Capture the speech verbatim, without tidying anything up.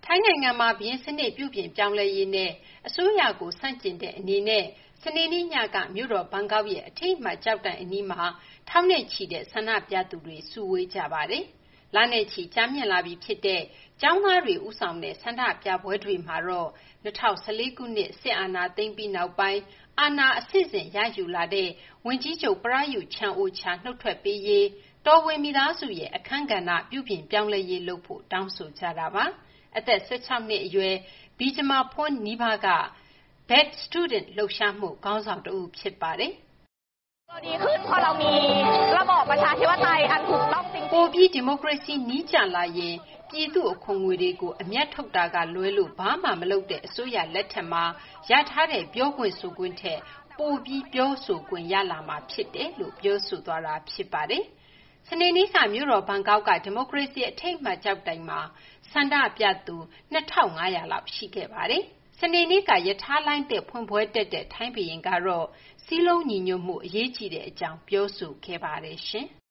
ထိုင်းနိုင်ငံမှာဘုရင်စနစ်ပြုပြင်ပြောင်းလဲရေးနဲ့အစိုးရကိုဆန့်ကျင်တဲ့အနေနဲ့စနေနေ့ညကမြို့တော်ဘန်ကောက်ရဲ့အထိမ်းအမှတ်ကျောက်တိုင်အနီးမှာထောင်နဲ့ချီတဲ့ဆန္ဒပြသူတွေစုဝေးကြပါတယ်။လနဲ့ချီကြာမြင့်လာပြီဖြစ်တဲ့ကျောင်းသားတွေဦးဆောင်တဲ့ဆန္ဒပြပွဲတွေမှာတော့၂၀၁၄ခုနှစ်စစ်အာဏာသိမ်းပြီးနောက်ပိုင်းအာဏာအဆင့်ဆင့်ရယူလာတဲ့ဝန်ကြီးချုပ်ပရာယုချန်အိုချာနုတ်ထွက်ပေးရေးတော်ဝင်မိသားစုရဲ့အခန်းကဏ္ဍပြုပြင်ပြောင်းလဲရေးလုပ်ဖို့တောင်းဆိုကြတာပါ။အသက်၁၆နှစ်အရွယ်ဘီဂျမာဖွန်းနီးပါးက Bad Student လှုပ်ရှားမှုခေါင်းဆောင်တဦးဖြစ်ပါတယ်။ပိုပြီးဒီမိုကရေစီနည်းကျလာရင်ပြည်သူ့အခွန်ငွေတွေကိုအမြတ်ထုတ်တာကလွဲလို့ဘာမှမလုပ်တဲ့အစိုးရလက်ထက်မှာရထားတဲ့ပြောခွင့်ဆိုခွင့်ထက်ပိုပြီးပြောဆိုခွင့်ရလာမှာဖြစ်တယ်လို့ပြောဆိုသွားတာဖြစ်ပါတယ်။စနေနေ့ကမြို့တော်ဘန်ကောက်ကဒီမိုကရေစီအထိမ်းအမှတ်ကျောက်တိုင်မှာဆန္ဒပြသူ၂၅၀၀လောက်ရှိခဲ့ပါတယ်။စနေနေ့ကရထားလိုင်းသစ်ဖွင့်ပွဲတက်တဲ့ထိုင်းဘုရင်ကတော့စည်းလုံးညီညွတ်မှုအရေးကြီးတဲ့အကြောင်းပြောဆိုခဲ့ပါတယ်ရှင်။